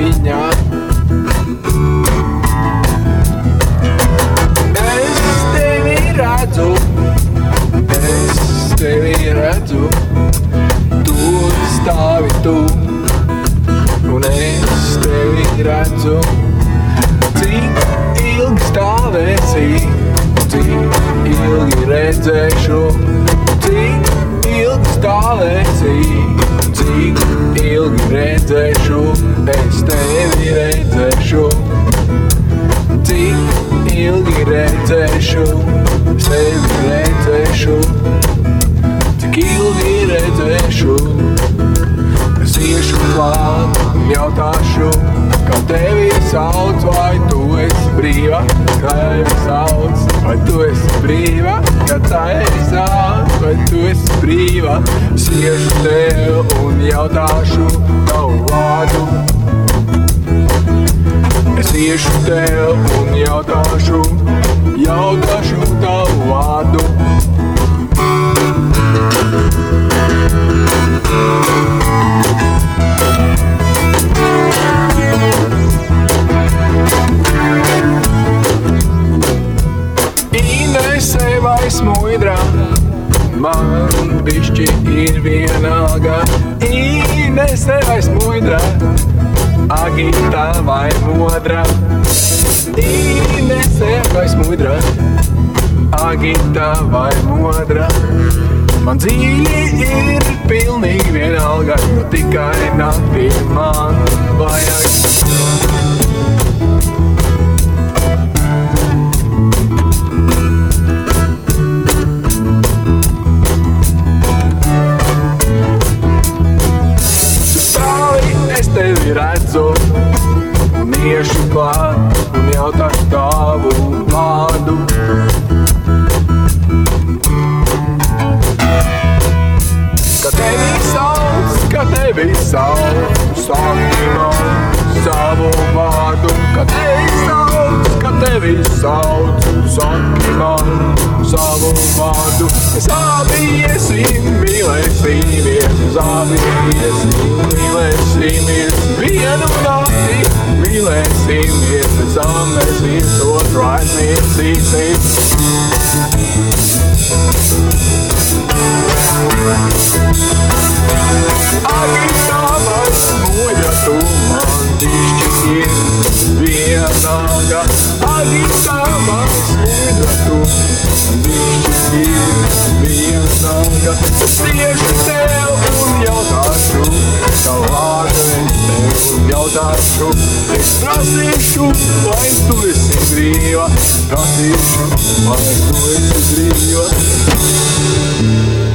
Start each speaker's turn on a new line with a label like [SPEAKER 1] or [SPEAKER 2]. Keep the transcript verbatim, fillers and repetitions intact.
[SPEAKER 1] viņa. Es tevi redzu, es tevi redzu, tu stāvi tu, un es tevi redzu. Cik ilgi stāvēsi, cik ilgi redzēšu, cik ilgi stāvēsi, cik ilgi redzēšu, es tevi redzēšu. Cik ilgi redzēšu, es tevi redzēšu, cik ilgi redzēšu, es iešu klāt un jautāšu, kā tevi sauc, vai tu esi brīva, kā tevi sauc, vai tu esi brīva, kā tevi sauc, vai tu esi brīva. Es iešu tev un jautāšu tavu vārdu. Es iešu tev un jautāšu, jautāšu tavu vārdu. Inese vai Smuidra, man bišķi ir vienalga. Inese vai Smuidra, Agita vai Modra. Inese vai Smuidra, Agita vai Modra. Man dzīvi ir pilnīgi vienalga, jo tikai naktī man vajag. Es tevi redzu, un iešu klāt, un jautāšu tavu vārdu. Kā tevi sauc, kā tevi sauc, saki man savu vārdu. Kā tevi sauc, kā tevi sauc, saki man savu vārdu. Mēs abi iesim, mīlēsimies, mēs abi iesim, mīlēsimies vienu nakti, mīlēsimies, pēc tam mēs viens otru aizmirsīsim. Agita vai Smuidra, tu man bišķi ir vienalga. Agita vai Smuidra, tu man bišķi ir vienalga. Es iešu tev un jautāšu, tavu vārdu es tev jautāšu. Es prasīšu, vai tu esi brīva, prasīšu, vai tu esi brīva.